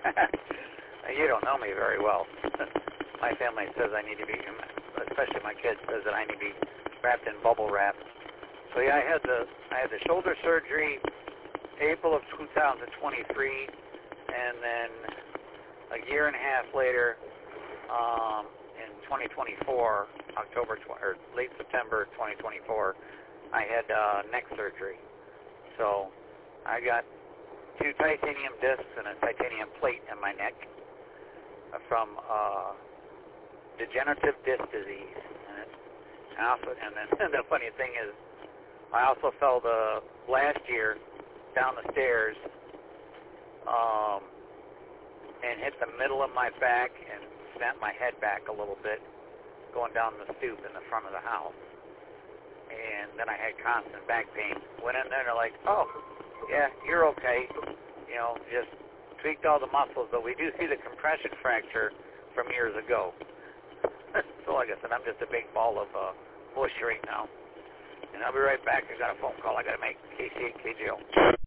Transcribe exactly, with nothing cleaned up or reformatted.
You don't know me very well. My family says I need to be, especially my kids, says that I need to be wrapped in bubble wrap. So yeah, I had the I had the shoulder surgery April of two thousand twenty-three, and then a year and a half later, um, in twenty twenty-four, October tw- or late September twenty twenty-four, I had uh, neck surgery. So I got two titanium discs and a titanium plate in my neck from uh, degenerative disc disease. And, it, and, also, and then the funny thing is, I also fell the last year down the stairs um, and hit the middle of my back and snapped my head back a little bit going down the stoop in the front of the house. And then I had constant back pain. Went in there and they're like, oh, yeah, you're okay. You know, just tweaked all the muscles, but we do see the compression fracture from years ago. So like I said, I'm just a big ball of uh, bush right now. And I'll be right back. I got a phone call I got to make. K C eight K J O.